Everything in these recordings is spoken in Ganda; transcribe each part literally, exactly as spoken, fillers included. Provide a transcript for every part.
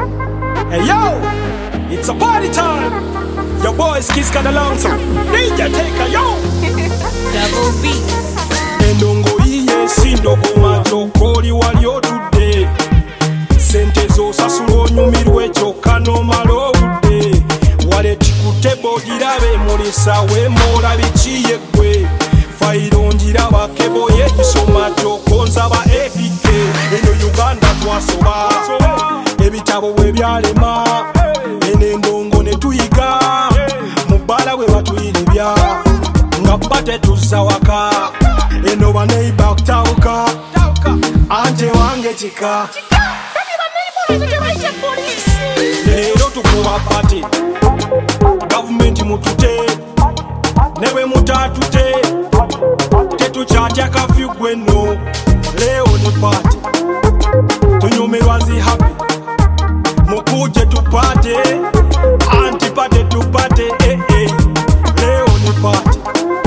Hey yo, it's a party time. Your boys Kiss got along so D J take a yo. Double beats. Endongo iye sindogo majokoli walio today. Sente zo sasulo onyumirwe kyokka n'omala obudde. Waleti ku tebo girabe mulisa we mola bikiye gwe. Fayiro njiraba kebo yegisoma kyokonza ba A P K. Eno Uganda twasoba ebitabo bwe byalema. Eno endongo ne tuyiga mubala we batuyiribya nga bate tuzza waka. Eno baneiba kutawuka anje wange kika. Leero tukuba pati gavumenti mutute newe mutatute tetukyatya kafyu gweno. Leo ni pati tunyumirwa nzi happy mukuje tupate antipate tupate eh eh. Leo ni pati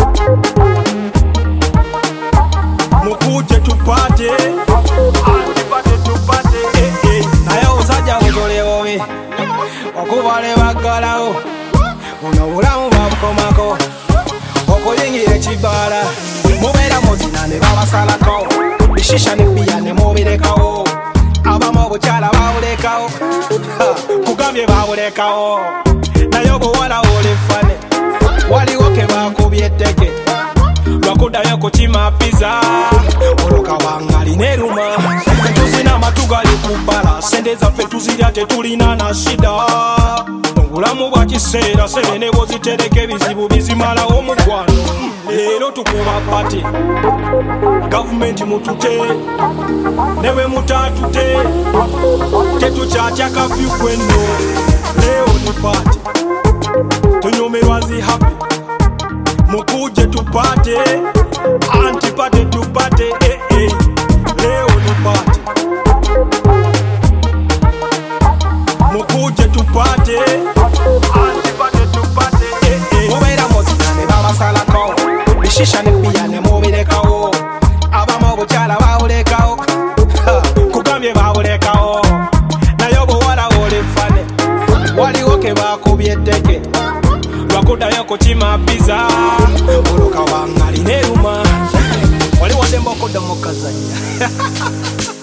mukuje tupate antipate tupate eh eh. Naye omusajja mutolewowe okubale baggalawo buno bulamu babukomako okuyingira ekibaala mubeera muzina ne babasalako bishisha ne bbiya ne mubirekawo abamu obukyala babulekawo kugambye babulekawo naye obuwala olefane waliwo ke bakubye etteke lwakuddayo kukima pizza olukabangali neruma. Tuzina amatu gali ku bbala sente zaffe tuzirya tetulina na shida. Obulamu bwa kiseera sebe ne bwozitereka ebizibu bizimalawo omukwano. Leero tukuba pati gavumenti mutute newe mutatute tetukyatya kafyu gweno. Leo ni pati tunyumirwa nzi happy mukuje tupate antipate tupate eh eh. Leo ni pati mukuje tupate antipate tupate eh eh. Mubeera muzina ne babasalako bishisha ne bbiya ne mubirekawo abamu obukyala babulekawo kugambye babulekawo naye obuwala olefane waliwo ke bakubye etteke lwakuddayo kukima pizza olukabangali neruma. Wali wadde mbokudde mukazanya